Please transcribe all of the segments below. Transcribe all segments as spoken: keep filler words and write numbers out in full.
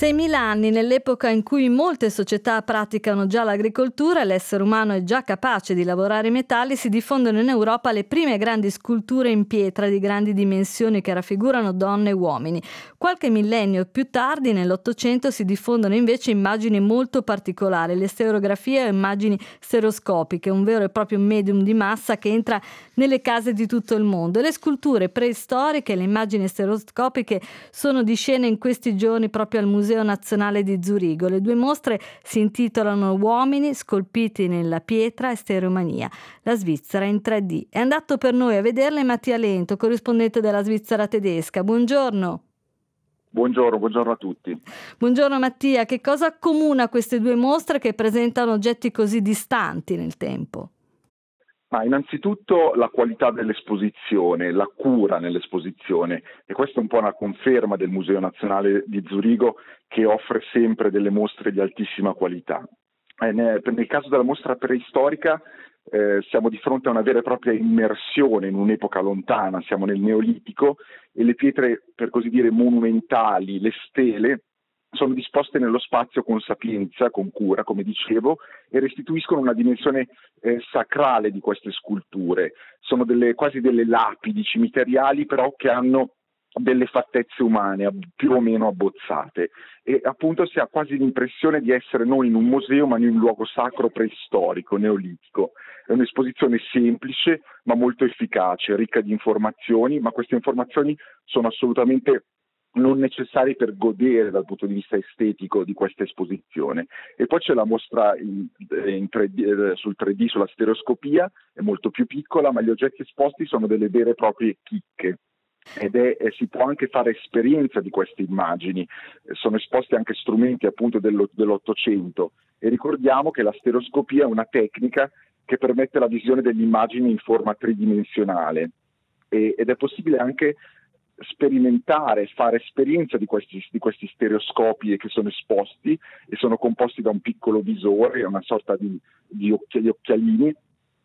seimila anni, nell'epoca in cui molte società praticano già l'agricoltura e l'essere umano è già capace di lavorare i metalli, si diffondono in Europa le prime grandi sculture in pietra di grandi dimensioni che raffigurano donne e uomini. Qualche millennio più tardi, nell'Ottocento, si diffondono invece immagini molto particolari, le stereografie o immagini stereoscopiche, un vero e proprio medium di massa che entra nelle case di tutto il mondo. E le sculture preistoriche e le immagini stereoscopiche sono di scena in questi giorni proprio al Museo Nazionale di Zurigo. Le due mostre si intitolano Uomini scolpiti nella pietra e Stereomania, la Svizzera in tre D. È andato per noi a vederle Mattia Lento, corrispondente della Svizzera tedesca. Buongiorno. Buongiorno, buongiorno a tutti. Buongiorno Mattia, che cosa accomuna queste due mostre che presentano oggetti così distanti nel tempo? Ma innanzitutto la qualità dell'esposizione, la cura nell'esposizione, e questa è un po' una conferma del Museo Nazionale di Zurigo, che offre sempre delle mostre di altissima qualità. Eh, nel, nel caso della mostra preistorica eh, siamo di fronte a una vera e propria immersione in un'epoca lontana, siamo nel Neolitico e le pietre, per così dire, monumentali, le stele, sono disposte nello spazio con sapienza, con cura, come dicevo, e restituiscono una dimensione eh, sacrale di queste sculture. Sono delle, quasi delle lapidi cimiteriali, però che hanno delle fattezze umane più o meno abbozzate, e appunto si ha quasi l'impressione di essere non in un museo ma in un luogo sacro preistorico, neolitico. È un'esposizione semplice ma molto efficace, ricca di informazioni, ma queste informazioni sono assolutamente non necessari per godere dal punto di vista estetico di questa esposizione. E poi c'è la mostra in, in tre D, sul tre D, sulla stereoscopia, è molto più piccola, ma gli oggetti esposti sono delle vere e proprie chicche. Ed è, eh, si può anche fare esperienza di queste immagini, eh, sono esposti anche strumenti appunto dello, dell'Ottocento, e ricordiamo che la stereoscopia è una tecnica che permette la visione delle immagini in forma tridimensionale, e, ed è possibile anche sperimentare, fare esperienza di questi, di questi stereoscopi che sono esposti e sono composti da un piccolo visore, una sorta di, di occhi, occhialini,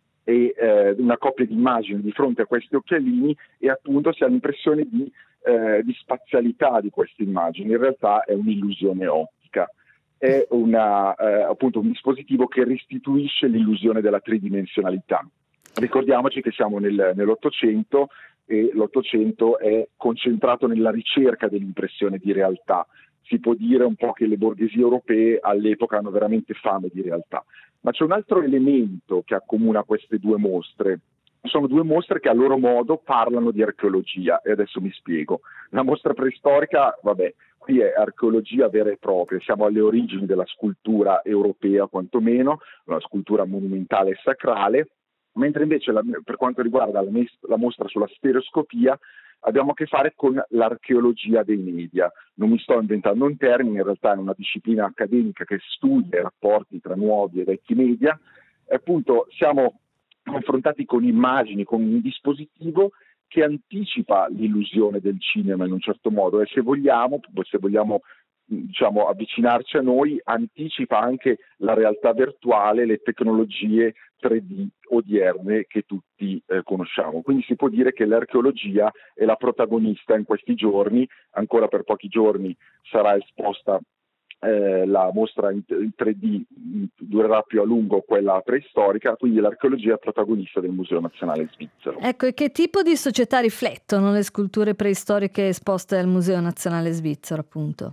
e eh, una coppia di immagini di fronte a questi occhialini, e appunto si ha l'impressione di, eh, di spazialità di queste immagini. In realtà è un'illusione ottica, è una, eh, appunto un dispositivo che restituisce l'illusione della tridimensionalità. Ricordiamoci che siamo nel, nell'Ottocento, e l'Ottocento è concentrato nella ricerca dell'impressione di realtà. Si può dire un po' che le borghesie europee all'epoca hanno veramente fame di realtà. Ma c'è un altro elemento che accomuna queste due mostre. Sono due mostre che a loro modo parlano di archeologia, e adesso mi spiego. La mostra preistorica, vabbè, qui è archeologia vera e propria, siamo alle origini della scultura europea quantomeno, una scultura monumentale e sacrale, mentre invece la, per quanto riguarda la, mes- la mostra sulla stereoscopia abbiamo a che fare con l'archeologia dei media. Non mi sto inventando un termine, in realtà è una disciplina accademica che studia i rapporti tra nuovi e vecchi media. E appunto siamo confrontati con immagini, con un dispositivo che anticipa l'illusione del cinema in un certo modo, e se vogliamo, se vogliamo diciamo avvicinarci a noi, anticipa anche la realtà virtuale, le tecnologie tre D odierne che tutti eh, conosciamo. Quindi si può dire che l'archeologia è la protagonista in questi giorni. Ancora per pochi giorni sarà esposta eh, la mostra in tre D, durerà più a lungo quella preistorica, quindi l'archeologia è protagonista del Museo Nazionale Svizzero. Ecco, e che tipo di società riflettono le sculture preistoriche esposte al Museo Nazionale Svizzero, appunto?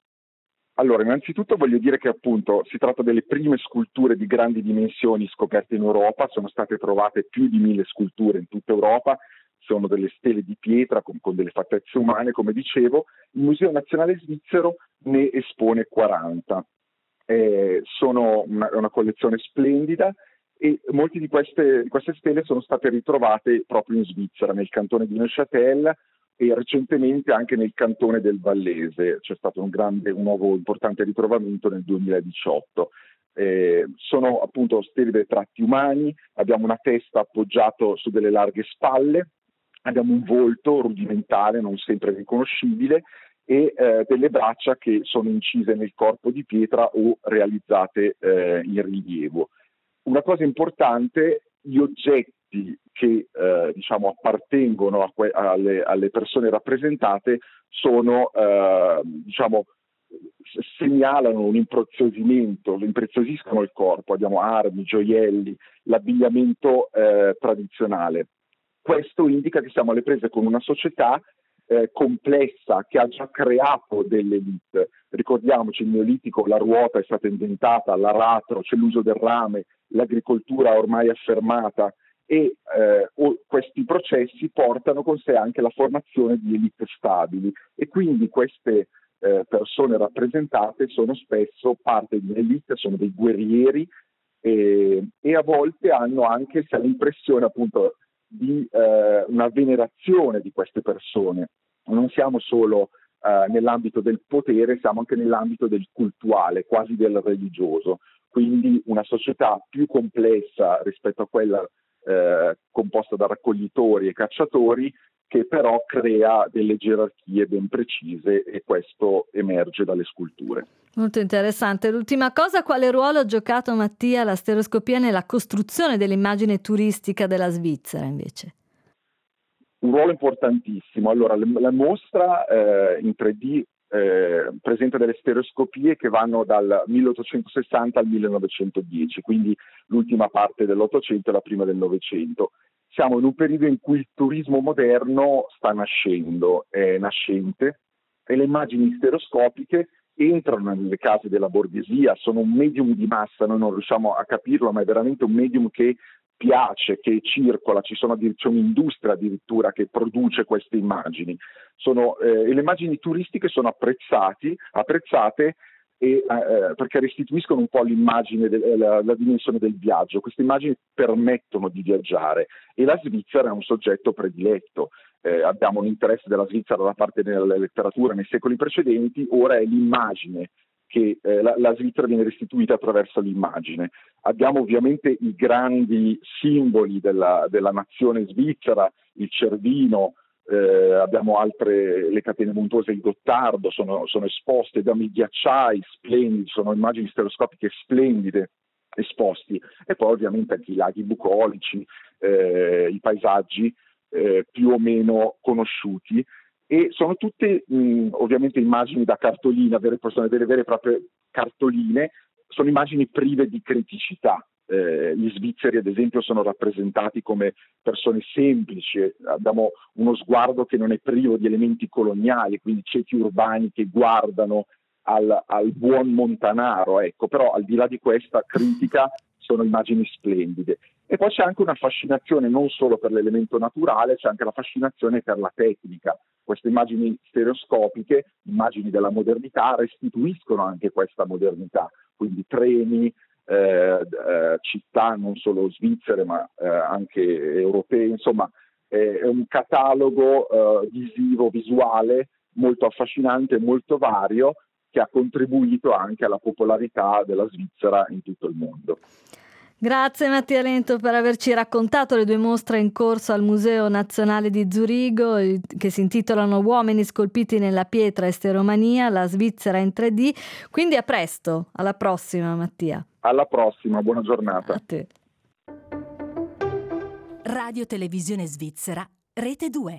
Allora, innanzitutto voglio dire che appunto si tratta delle prime sculture di grandi dimensioni scoperte in Europa. Sono state trovate più di mille sculture in tutta Europa, sono delle stele di pietra con, con delle fattezze umane, come dicevo. Il Museo Nazionale Svizzero ne espone quaranta. Eh, sono una, una collezione splendida, e molte di queste, di queste stele sono state ritrovate proprio in Svizzera, nel cantone di Neuchâtel, e recentemente anche nel cantone del Vallese. C'è stato un grande, un nuovo importante ritrovamento nel duemiladiciotto. Eh, sono appunto stele dei tratti umani, abbiamo una testa appoggiata su delle larghe spalle, abbiamo un volto rudimentale, non sempre riconoscibile, e eh, delle braccia che sono incise nel corpo di pietra o realizzate eh, in rilievo. Una cosa importante, gli oggetti che eh, diciamo appartengono a que- alle, alle persone rappresentate sono eh, diciamo segnalano un impreziosimento, lo impreziosiscono il corpo, abbiamo armi, gioielli, l'abbigliamento eh, tradizionale. Questo indica che siamo alle prese con una società eh, complessa che ha già creato delle elite. Ricordiamoci, il Neolitico, la ruota è stata inventata, l'aratro, c'è l'uso del rame, l'agricoltura ormai affermata, e eh, questi processi portano con sé anche la formazione di elite stabili, e quindi queste eh, persone rappresentate sono spesso parte di un'elite, sono dei guerrieri e, e a volte hanno anche, si ha l'impressione appunto di eh, una venerazione di queste persone. Non siamo solo eh, nell'ambito del potere, siamo anche nell'ambito del cultuale, quasi del religioso, quindi una società più complessa rispetto a quella Eh, composta da raccoglitori e cacciatori, che però crea delle gerarchie ben precise, e questo emerge dalle sculture. Molto interessante. L'ultima cosa, quale ruolo ha giocato, Mattia, la stereoscopia nella costruzione dell'immagine turistica della Svizzera invece? Un ruolo importantissimo. Allora, la mostra eh, in tre D eh, presenta delle stereoscopie che vanno dal milleottocentosessanta al millenovecentodieci, quindi l'ultima parte dell'Ottocento e la prima del Novecento. Siamo in un periodo in cui il turismo moderno sta nascendo, è nascente, e le immagini stereoscopiche entrano nelle case della borghesia, sono un medium di massa, noi non riusciamo a capirlo, ma è veramente un medium che piace, che circola, ci sono c'è un'industria addirittura che produce queste immagini. Sono, eh, e le immagini turistiche sono apprezzati, apprezzate e, eh, perché restituiscono un po' l'immagine, de- la, la dimensione del viaggio. Queste immagini permettono di viaggiare, e la Svizzera è un soggetto prediletto. Eh, abbiamo un interesse della Svizzera da parte della letteratura nei secoli precedenti, ora è l'immagine che eh, la, la Svizzera viene restituita attraverso l'immagine. Abbiamo ovviamente i grandi simboli della, della nazione svizzera, il Cervino, eh, abbiamo altre, le catene montuose, il Gottardo, sono, sono esposte, abbiamo i ghiacciai splendidi, sono immagini stereoscopiche splendide esposti, e poi ovviamente anche i laghi bucolici, eh, i paesaggi eh, più o meno conosciuti. E sono tutte mh, ovviamente immagini da cartolina, vere, persone, delle vere e proprie cartoline, sono immagini prive di criticità. Eh, gli svizzeri, ad esempio, sono rappresentati come persone semplici, abbiamo uno sguardo che non è privo di elementi coloniali, quindi ceti urbani che guardano al, al buon Montanaro, ecco. Però al di là di questa critica sono immagini splendide. E poi c'è anche una fascinazione non solo per l'elemento naturale, c'è anche la fascinazione per la tecnica. Queste immagini stereoscopiche, immagini della modernità, restituiscono anche questa modernità, quindi treni, eh, eh, città non solo svizzere ma eh, anche europee, insomma è, è un catalogo eh, visivo, visuale molto affascinante, molto vario, che ha contribuito anche alla popolarità della Svizzera in tutto il mondo. Grazie Mattia Lento per averci raccontato le due mostre in corso al Museo Nazionale di Zurigo, che si intitolano Uomini scolpiti nella pietra e Steromania, la Svizzera in tre D. Quindi a presto, alla prossima Mattia. Alla prossima, buona giornata. A te. Radio Televisione Svizzera, Rete due.